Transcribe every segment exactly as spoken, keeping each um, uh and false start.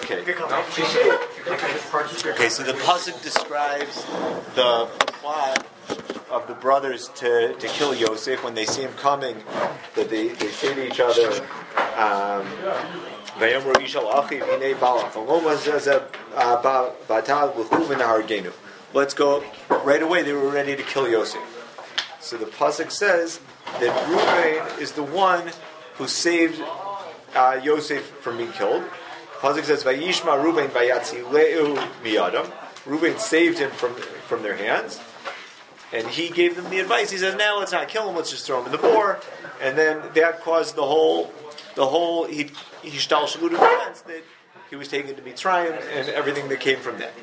Okay. Okay, so the pasuk describes the plot of the brothers to, to kill Yosef when they see him coming, that they, they say to each other, um, let's go right away. They were ready to kill Yosef. So the pasuk says that Reuven is the one who saved uh, Yosef from being killed. The pasuk says, "Vayishma Reuven vayatzileu miyadam." Reuven saved him from from their hands, and he gave them the advice. He says, "Now let's not kill him. Let's just throw him in the bore." And then that caused the whole the whole he he shtalshalut events that he was taken to Mitzrayim and everything that came from that.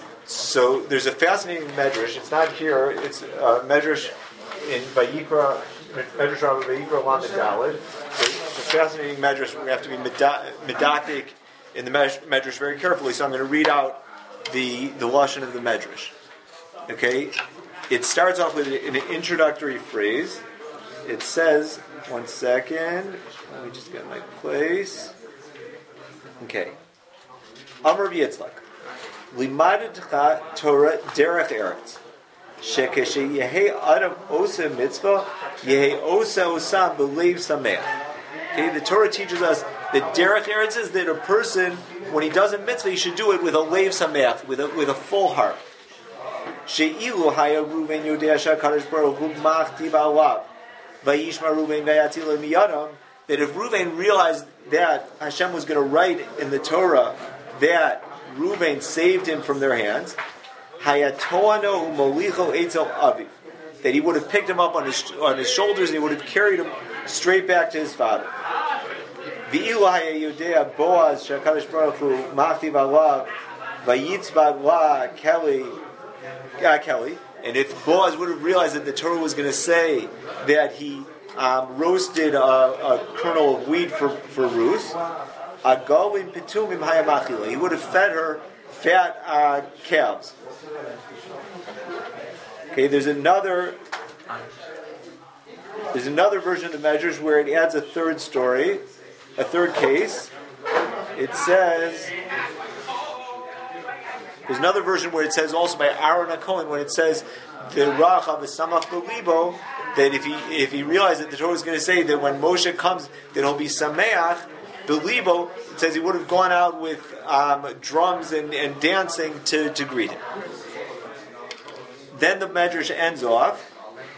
So there's a fascinating medrash. It's not here. It's a medrash in Vayikra, Medrash Rabbah Vayikra Lamed Daled. It's a fascinating medrash. We have to be medactic in the medrash very carefully. So I'm going to read out the the lashon of the medrash. Okay, it starts off with an introductory phrase. It says, one second. Let me just get my place. Okay, Amar Yitzchak. Limadetcha Torah derech eretz. Shekeshe yehe adam osa mitzvah yehe osa osam b'leiv sameach. Okay, the Torah teaches us that derech eretz is that a person, when he does a mitzvah, he should do it with a leiv sameach, with a with a full heart. She'ilu haya Reuven yodei shakadosh baruch hu machtiv alav vayishma Reuven vayatzileu miyadam. That if Reuven realized that Hashem was going to write in the Torah that Reuven saved him from their hands, hayatoano umolicho etzel aviv, that he would have picked him up on his on his shoulders and he would have carried him straight back to his father. V'ilu haya yodea Boaz shakadosh baruch hu machtiv alav vayitzvad la Kelly Kelly, and if Boaz would have realized that the Torah was going to say that he um, roasted a, a kernel of wheat for for Ruth, agalvim pitumim hayamachila, he would have fed her fat uh, calves. Okay, there's another there's another version of the measures where it adds a third story, a third case. It says there's another version where it says also by Aaron HaKohen when it says the Rachav V'Samach B'Libo, that if he if he realized that the Torah is going to say that when Moshe comes that he'll be Sameach B'Libo, it says he would have gone out with um, drums and, and dancing to, to greet him. Then the medrash ends off.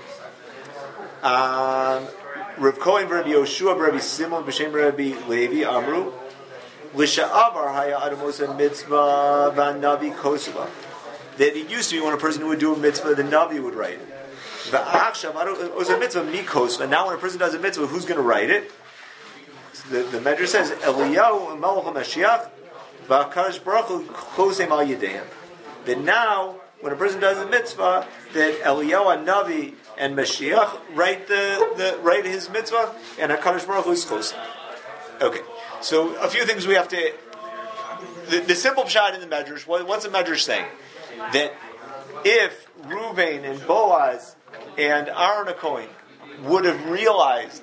Um, Rav Kohen Rabbi Yoshua Rabbi Simon B'Shem Rabbi Levi Amru L'Sha'avar Haya Adamosa Mitzvah V'Navi Kosova. That it used to be when a person would do a mitzvah, the Navi would write it. V'Achshav Osa Mitzvah Mikosva. Now when a person does a mitzvah, who's going to write it? The, the medrash says Eliyahu Melech HaMashiach V'Hakadosh Baruch Hu Chosem Al Yedeim. That now when a person does a mitzvah, that Eliyahu Navi and Mashiach write the, the write his mitzvah, and Hakadosh Baruch Hu is Chosem. Okay, so a few things we have to. The, the simple pshat in the medrash. What, what's the medrash saying? That if Reuven and Boaz and Aaron HaKohen would have realized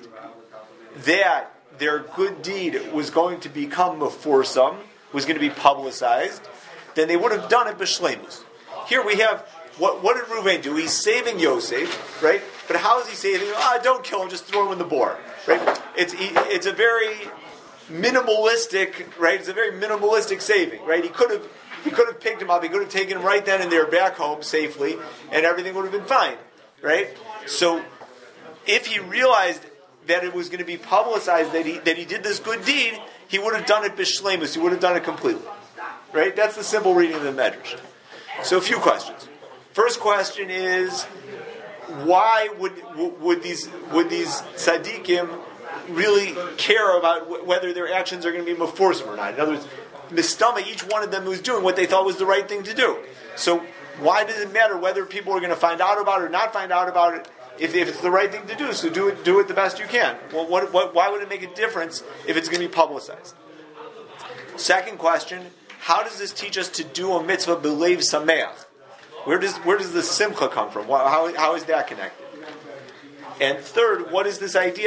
that their good deed was going to become meforsam, was going to be publicized, then they would have done it b'shleimus. Here we have, what, what did Reuven do? He's saving Yosef, right? But how is he saving him? Ah, don't kill him, just throw him in the bore, right? It's it's a very minimalistic, right? It's a very minimalistic saving, right? He could have he could have picked him up, he could have taken him right then and there back home safely, and everything would have been fine, right? So if he realized that it was going to be publicized that he that he did this good deed, he would have done it b'shleimus, he would have done it completely, right? That's the simple reading of the medrash. So a few questions. First question is, why would would these would these tzaddikim really care about whether their actions are going to be meforsim or not? In other words, mistama, each one of them was doing what they thought was the right thing to do. So why does it matter whether people are going to find out about it or not find out about it if, if it's the right thing to do? So do it do it the best you can. Well, what, what, why would it make a difference if it's going to be publicized? Second question, how does this teach us to do a mitzvah b'leiv sameach? Where does where does the simcha come from? How, how is that connected? And third, what is this idea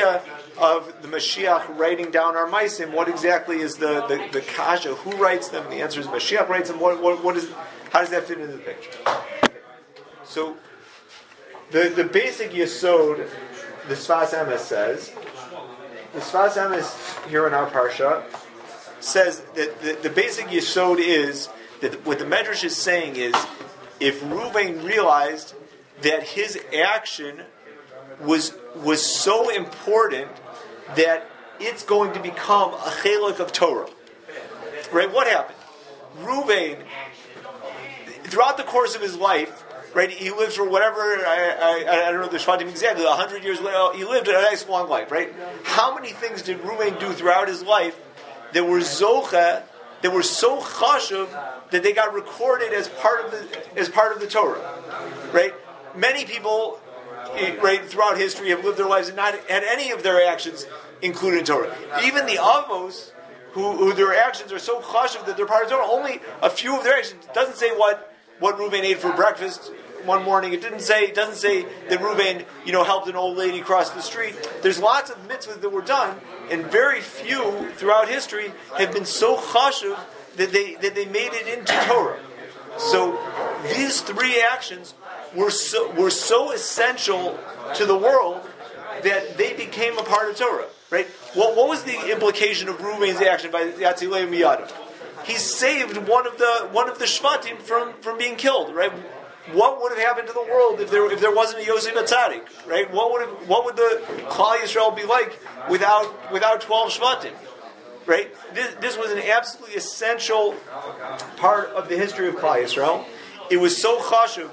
of the Mashiach writing down our Maisim. What exactly is the, the, the kasha? Who writes them? The answer is Mashiach writes them. What, what, what is, how does that fit into the picture? So, the, the basic Yesod, the Sfas Emes says, the Sfas Emes here in our Parsha says that the, the basic Yesod is that what the Medrash is saying is, if Reuven realized that his action was was so important that it's going to become a chelik of Torah. Right? What happened? Reuven, throughout the course of his life, right, he lived for whatever, I, I, I don't know the Shvatim exactly, a hundred years later, he lived a nice long life, right? How many things did Reuven do throughout his life that were zocha, that were so chashuv that they got recorded as part of the as part of the Torah, right? Many people, right, throughout history have lived their lives and not had any of their actions included in Torah. Even the avos, who, who their actions are so chashuv that they're part of Torah, only a few of their actions. It doesn't say what what Reuven ate for breakfast one morning. It didn't say. It doesn't say that Reuven, you know, helped an old lady cross the street. There's lots of mitzvahs that were done, and very few throughout history have been so chashuv that they that they made it into Torah. So these three actions were so were so essential to the world that they became a part of Torah. Right? What what was the implication of Reuven's action by Yatzilei Miyadav? He saved one of the one of the Shvatim from, from being killed. Right? What would have happened to the world if there if there wasn't a Yosef Atzadik? Right? What would have, what would the Klal Yisrael be like without without twelve Shvatim? Right? This, this was an absolutely essential part of the history of Klal Yisrael. It was so chashuv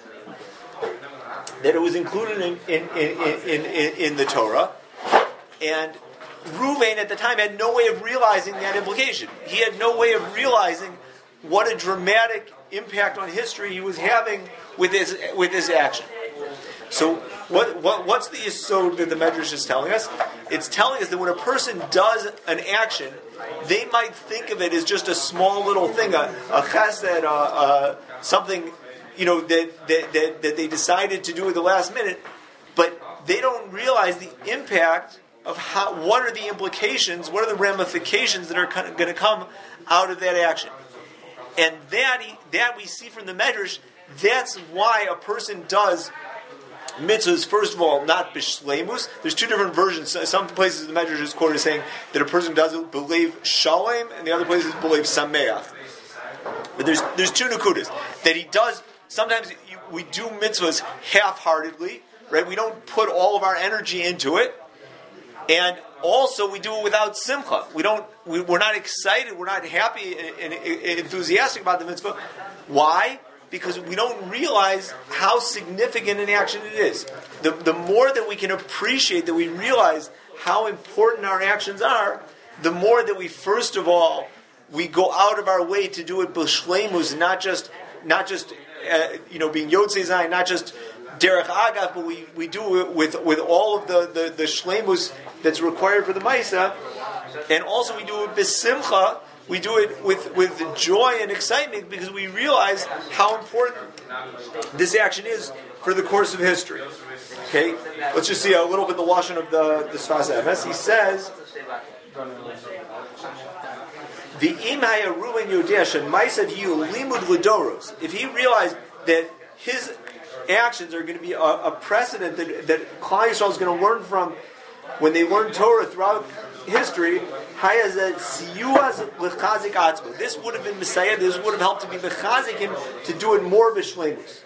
that it was included in in, in, in, in in the Torah, and Reuven at the time had no way of realizing that implication. He had no way of realizing what a dramatic impact on history he was having with his with his action. So, what, what what's the yesod that the Medrash is telling us? It's telling us that when a person does an action, they might think of it as just a small little thing, a, a chesed, uh, uh, something, you know, that, that that that they decided to do at the last minute, but they don't realize the impact of how. What are the implications? What are the ramifications that are going to come out of that action? And that that we see from the Medrash. That's why a person does mitzvahs, first of all, not b'shleimus. There's two different versions. Some places the Medrash is quoted saying that a person does it believe shalem, and the other places believe sameach. But there's there's two nukudas that he does. Sometimes you, we do mitzvahs half-heartedly, right? We don't put all of our energy into it, and also we do it without simcha. We don't. We, we're not excited. We're not happy and, and, and enthusiastic about the mitzvah. Why? Because we don't realize how significant an action it is. The, the more that we can appreciate, that we realize how important our actions are, the more that we, first of all, we go out of our way to do it b'shleimus, not just, not just, uh, you know, being yotzei zayin, not just derech agav, but we, we do it with, with all of the, the, the shleimus that's required for the Maisa, and also we do it b'simcha. We do it with, with joy and excitement because we realize how important this action is for the course of history. Okay, let's just see a little bit the lashon of the the Sfas Emes. He says, "The imaya Reuven yodea shen ma'asav yu limud l'doros." If he realized that his actions are going to be a, a precedent that that Klal Yisrael is going to learn from when they learn Torah throughout history. This would have been Messiah. This would have helped to be mechazik him to do it more b'shleimus.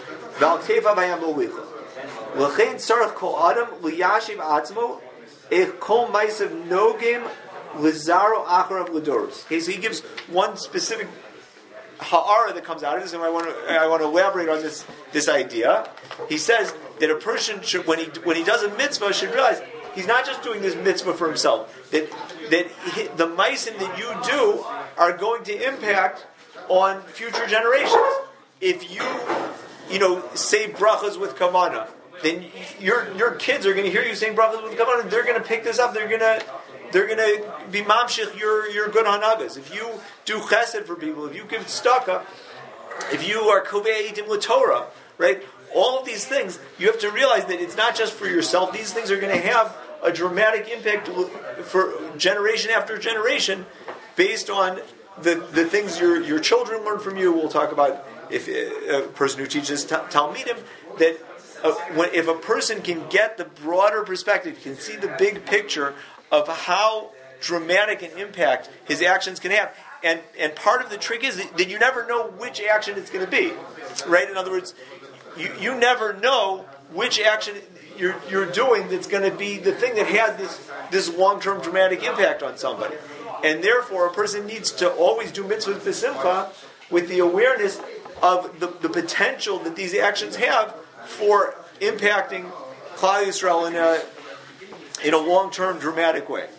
L'chein tzarich kol adam liyashiv atzmo ech kol ma'asav nogim lizaro acharav l'doros. Okay, so he gives one specific ha'ara that comes out of this, and I want to I want to elaborate on this this idea. He says that a person should, when he when he does a mitzvah, should realize he's not just doing this mitzvah for himself. That that he, the meisim that you do are going to impact on future generations. If you, you know, say brachas with kavanah, then your your kids are going to hear you saying brachas with kavanah, and they're going to pick this up. They're going to they're going to be mamshich your your good hanagas. If you do chesed for people, if you give tzedakah, if you are kovei itim l'Torah, right? All of these things, you have to realize that it's not just for yourself. These things are going to have a dramatic impact for generation after generation based on the, the things your, your children learn from you. We'll talk about if a person who teaches Talmidim, that uh, when, if a person can get the broader perspective, can see the big picture of how dramatic an impact his actions can have. And and part of the trick is that you never know which action it's going to be, right? In other words, you, you never know which action you're you're doing that's going to be the thing that has this this long-term dramatic impact on somebody. And therefore, a person needs to always do mitzvahs b'simcha with the awareness of the, the potential that these actions have for impacting Klal Yisrael in a in a long-term dramatic way.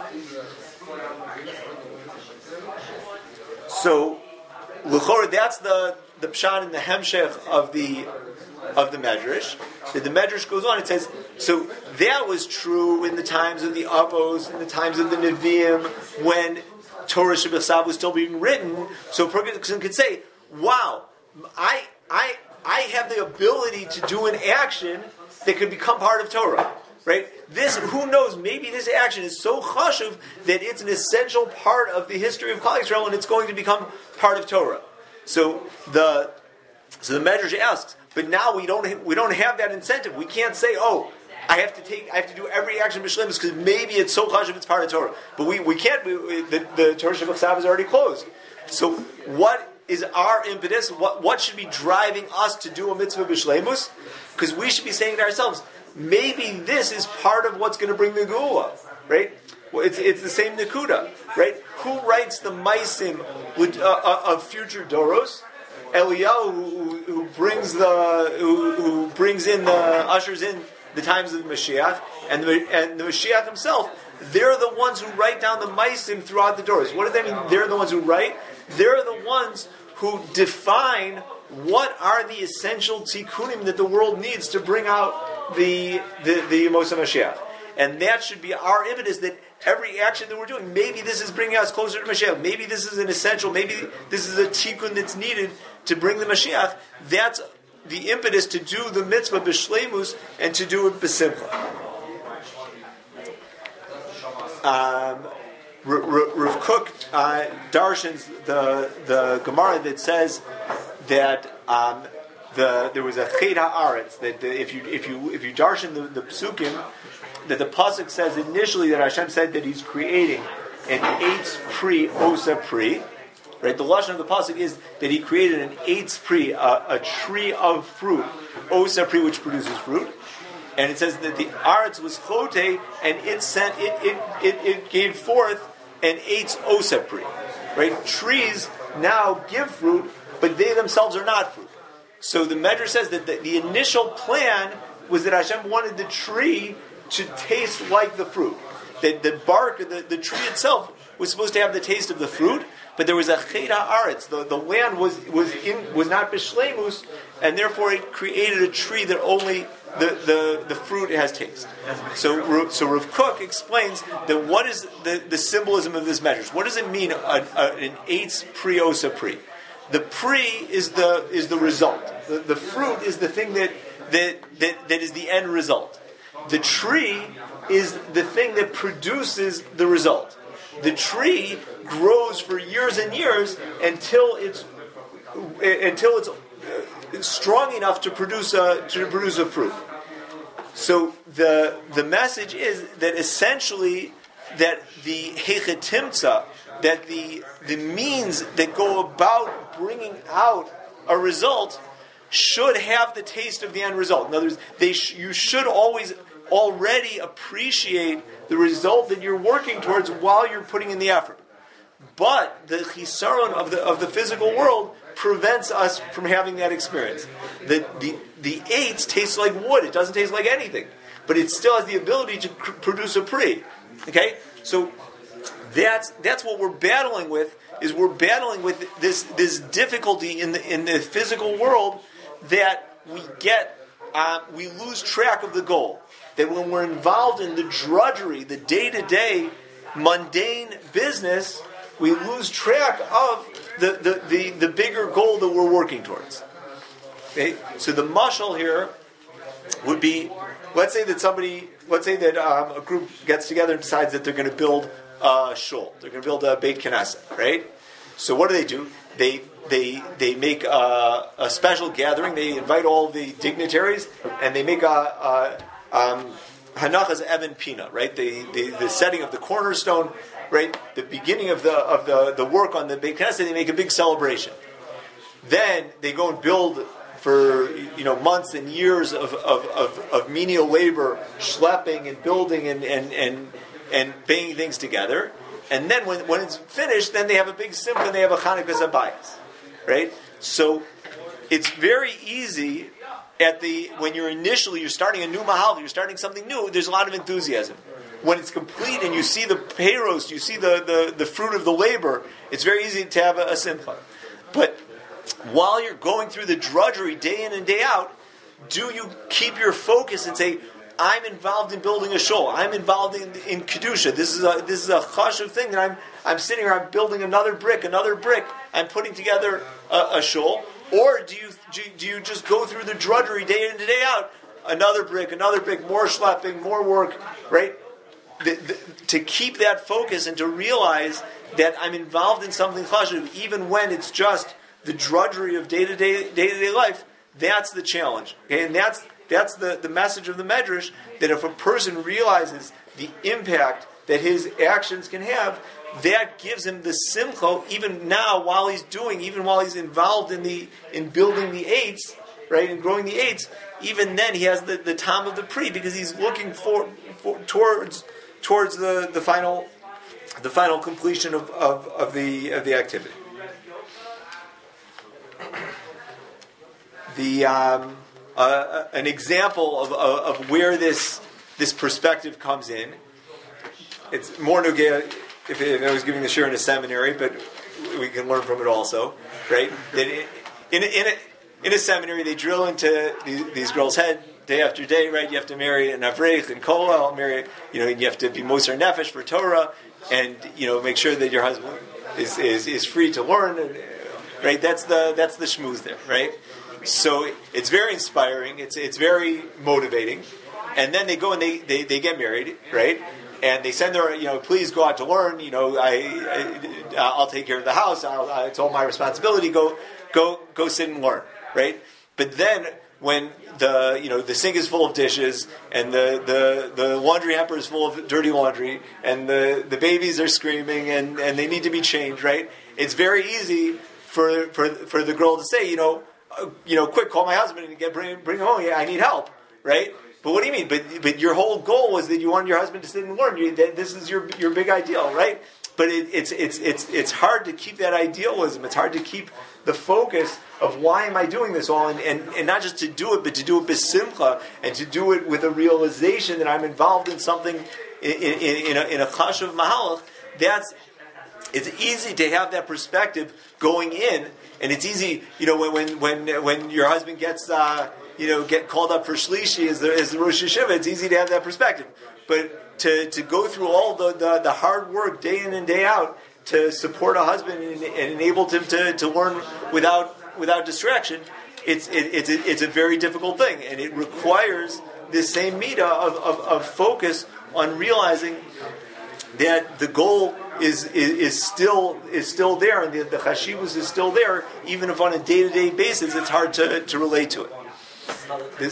So, l'chora, that's the the pshat and the hemshech of the of the medrash. That the medrash goes on. It says, so that was true in the times of the Avos, in the times of the Nevi'im, when Torah Shebesav was still being written. So a person could say, "Wow, I I I have the ability to do an action that could become part of Torah." Right? This, who knows, maybe this action is so chashuv that it's an essential part of the history of Klal Yisrael and it's going to become part of Torah. So the so the Medrash asks, but now we don't we don't have that incentive. We can't say, oh, I have to take I have to do every action b'shleimus because maybe it's so chashuv it's part of Torah. But we, we can't. We, we, the the Torah Shabbat is already closed. So what is our impetus? What what should be driving us to do a mitzvah b'shleimus? Because we should be saying to ourselves, maybe this is part of what's going to bring the Geula, right? Well, it's it's the same Nakuda, right? Who writes the Maisim with, uh, uh, of future Doros? Eliyahu, who, who brings the who, who brings in the ushers in the times of the Mashiach, and the and the Mashiach himself. They're the ones who write down the Maisim throughout the Doros. What does that mean? They're the ones who write. They're the ones who define what are the essential tikkunim that the world needs to bring out the the, the Moshe Mashiach. And that should be our impetus, that every action that we're doing, maybe this is bringing us closer to Mashiach, maybe this is an essential, maybe this is a tikkun that's needed to bring the Mashiach. That's the impetus to do the mitzvah b'shleimus and to do it b'simcha. Um, Rav Kook uh, darshans the the Gemara that says that um, the there was a ched haaretz, that the, if you if you if you darshan the, the psukim, that the pasuk says initially that Hashem said that He's creating an eitz pri osa pri, right? The lashon of the pasuk is that He created an eitz pri, a, a tree of fruit, osa pri, which produces fruit. And it says that the aretz was chote, and it sent it it, it, it gave forth an eitz osa pri, right? Trees now give fruit, but they themselves are not fruit. So the Medrash says that the, the initial plan was that Hashem wanted the tree to taste like the fruit. That the bark of the, the tree itself was supposed to have the taste of the fruit, but there was a ched haaretz. The, the land was was in was not b'shleimus, and therefore it created a tree that only the, the, the fruit has taste. So so Rav Kook explains that what is the, the symbolism of this measure? What does it mean, a, a, an eitz pri osa pri? The pri is the is the result. The, the fruit is the thing that, that that that is the end result. The tree is the thing that produces the result. The tree grows for years and years until it's until it's strong enough to produce a to produce a fruit. So the the message is that essentially that the hechetimtza, that the the means that go about bringing out a result should have the taste of the end result. In other words, they sh- you should always already appreciate the result that you're working towards while you're putting in the effort. But the chisaron of the of the physical world prevents us from having that experience. The the the eitz tastes like wood; it doesn't taste like anything, but it still has the ability to cr- produce a pri. Okay, so that's that's what we're battling with. Is we're battling with this this difficulty in the in the physical world that we get uh, we lose track of the goal. That when we're involved in the drudgery, the day-to-day mundane business, we lose track of the, the, the, the bigger goal that we're working towards. Okay? So the mashal here would be, let's say that somebody let's say that um, a group gets together and decides that they're going to build a shul. They're going to build a Beit Knesset, right? So what do they do? They they they make a, a special gathering. They invite all the dignitaries, and they make a, a um, Hanachas Evan Pina, right? The, the the setting of the cornerstone, right? The beginning of the of the, the work on the Beit Knesset. They make a big celebration. Then they go and build for you know months and years of of, of, of menial labor, schlepping and building and and and, and banging things together. And then when, when it's finished, then they have a big simcha and they have a Chanukah Zabayis, right? So it's very easy at the when you're initially you're starting a new mahal, you're starting something new. There's a lot of enthusiasm. When it's complete and you see the payros, you see the, the, the fruit of the labor, it's very easy to have a, a simcha. But while you're going through the drudgery day in and day out, do you keep your focus and say, I'm involved in building a shul. I'm involved in, in kedusha. This is a this is a chashuv thing that I'm I'm sitting here. I'm building another brick, another brick. I'm putting together a, a shul. Or do you do you just go through the drudgery day in and day out? Another brick, another brick, more schlepping, more work, right? The, the, to keep that focus and to realize that I'm involved in something chashuv, even when it's just the drudgery of day to day day to day life. That's the challenge, okay? And that's. That's the, the message of the Medrash, that if a person realizes the impact that his actions can have, that gives him the simcha, even now while he's doing, even while he's involved in the in building the eights, right, and growing the eights, even then he has the, the time of the pre, because he's looking for, for towards towards the, the final the final completion of, of, of the of the activity. The um, Uh, an example of, of, of where this this perspective comes in. It's more nogea if, if I was giving the shir in a seminary, but we can learn from it also, right? That in, in, in, a, in a seminary, they drill into these, these girls' head day after day, right? You have to marry an avrech and kola, marry, you know, you have to be moser nefesh for Torah, and you know, make sure that your husband is is, is free to learn, and, right? That's the that's the shmooze there, right? So it's very inspiring. It's it's very motivating. And then they go and they, they, they get married, right? And they send their, you know, please go out to learn. You know, I, I I'll take care of the house. I'll, it's all my responsibility. Go go go sit and learn, right? But then when the you know the sink is full of dishes and the, the, the laundry hamper is full of dirty laundry and the, the babies are screaming and, and they need to be changed, right? It's very easy for for for the girl to say, you know. Uh, you know, quick, call my husband and get bring bring him home. Yeah, I need help, right? But what do you mean? But but your whole goal was that you wanted your husband to sit and learn. You, that this is your your big ideal, right? But it, it's it's it's it's hard to keep that idealism. It's hard to keep the focus of why am I doing this all, and, and, and not just to do it, but to do it b'simcha and to do it with a realization that I'm involved in something in in, in a, in a chashuv mahalach. That's it's easy to have that perspective going in. And it's easy, you know, when when when, when your husband gets, uh, you know, get called up for shlishi as the, as the Rosh Hashiva, it's easy to have that perspective. But to, to go through all the, the, the hard work day in and day out to support a husband and, and enable him to, to learn without without distraction, it's it, it's a, it's a very difficult thing, and it requires this same midah of, of, of focus on realizing that the goal is, is is still is still there, and the, the chashivus is still there, even if on a day to day basis it's hard to, to relate to it. This,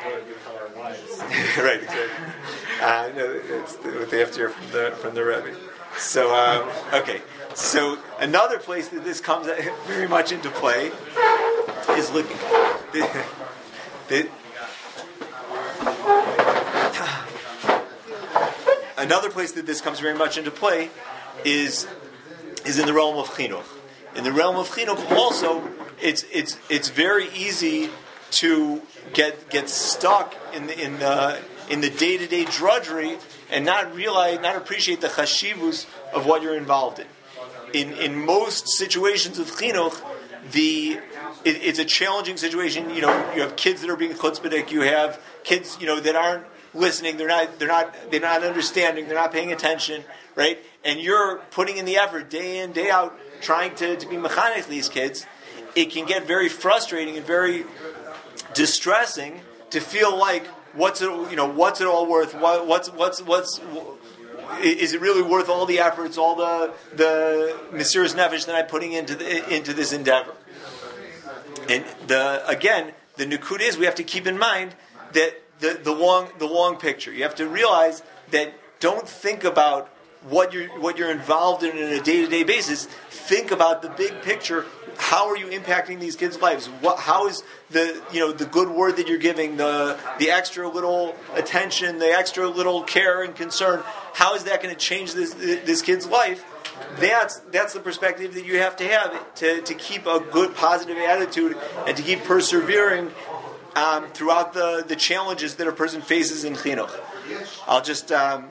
right, exactly. Uh, no, it's what they have to hear from the from the Rebbe. So um, okay, so another place that this comes very much into play is looking. The, the, Another place that this comes very much into play is is in the realm of chinuch. In the realm of chinuch, also, it's it's it's very easy to get get stuck in the in the in the day to day drudgery and not realize, not appreciate the chashivus of what you're involved in. In in most situations of chinuch, the it, it's a challenging situation. You know, you have kids that are being chutzpahdik. You have kids, you know, that aren't listening, they're not, they're not, they're not understanding, they're not paying attention, right? And you're putting in the effort day in, day out, trying to, to be mechanech these kids. It can get very frustrating and very distressing to feel like what's it, you know, what's it all worth? What, what's what's what's is it really worth all the efforts, all the the Mesiras Nefesh that I'm putting into the, into this endeavor? And the again, the nukud is we have to keep in mind that the, the long the long picture. You have to realize that don't think about what you're what you're involved in on a day to day basis. Think about the big picture. How are you impacting these kids' lives? What, how is the you know the good word that you're giving, the the extra little attention, the extra little care and concern? How is that going to change this this kid's life? That's that's the perspective that you have to have to, to keep a good positive attitude and to keep persevering um, throughout the, the challenges that a person faces in chinuch. I'll just um,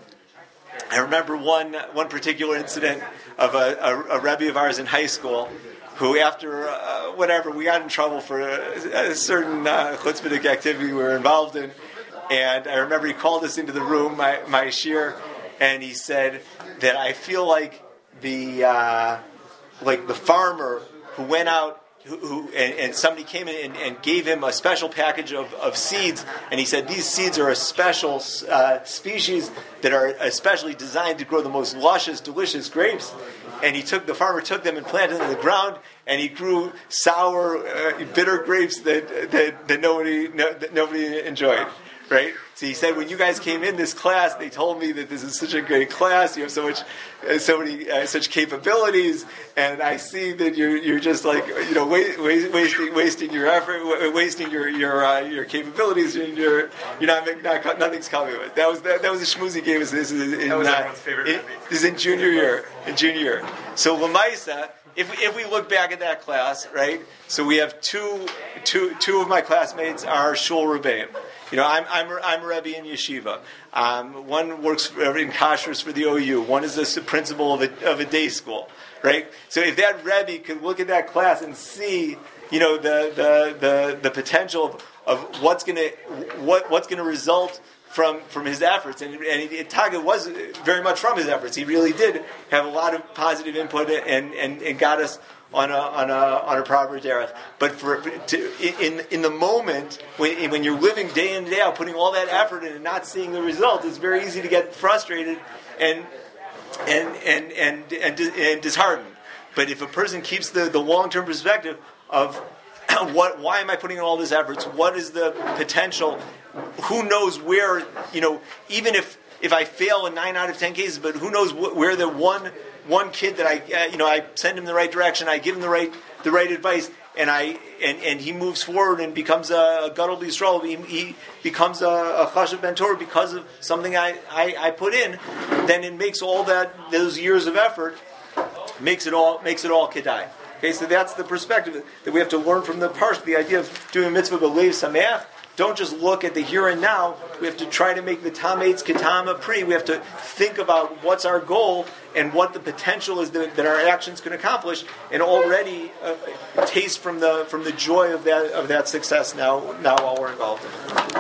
I remember one one particular incident of a, a, a Rebbe of ours in high school who, after uh, whatever, we got in trouble for a, a certain uh, chutzpahdik activity we were involved in, and I remember he called us into the room, my my shir, and he said that I feel like the uh, like the farmer who went out who, who and, and somebody came in and, and gave him a special package of, of seeds, and he said these seeds are a special uh, species that are especially designed to grow the most luscious, delicious grapes. And he took the farmer took them and planted them in the ground, and he grew sour, uh, bitter grapes that that, that nobody no, that nobody enjoyed. Right? So he said, when you guys came in this class, they told me that this is such a great class. You have so much, uh, so many, uh, such capabilities, and I see that you're you're just like you know wa- wa- wasting wasting your effort, wa- wasting your your uh, your capabilities, and you're you're not making not, nothing's coming with it. That was that, that was a schmooze he gave us. This is in, that was uh, everyone's favorite in, this is in junior year. In junior year. So Lamaisa, if we, if we look back at that class, right? So we have two two two of my classmates are shul rebbeim. You know, I'm I'm I'm a Rebbe in yeshiva. Um, one works for, in kashrus for the O U. One is the principal of a of a day school, right? So if that Rebbe could look at that class and see, you know, the the the, the potential of, of what's gonna what what's gonna result from from his efforts, and and it, Taga was very much from his efforts. He really did have a lot of positive input and and, and got us on a on a on a proper derech. But for to, in in the moment when when you're living day in day out, putting all that effort in and not seeing the result, it's very easy to get frustrated and and and and and, and disheartened. But if a person keeps the, the long term perspective of what, why am I putting in all these efforts? What is the potential? Who knows where, you know, even if, if I fail in nine out of ten cases, but who knows wh- where the one one kid that I, uh, you know, I send him the right direction, I give him the right the right advice, and I and, and he moves forward and becomes a Gadol B'Yisrael. He, he becomes a, a Chashav Ben Torah because of something I, I, I put in. Then it makes all that those years of effort makes it all makes it all kedai. Okay, so that's the perspective that we have to learn from the parsha. The idea of doing a mitzvah b'leiv sameach. Don't just look at the here and now. We have to try to make the tamates ketama pri. We have to think about what's our goal and what the potential is that, that our actions can accomplish, and already uh, taste from the from the joy of that of that success now now while we're involved in it.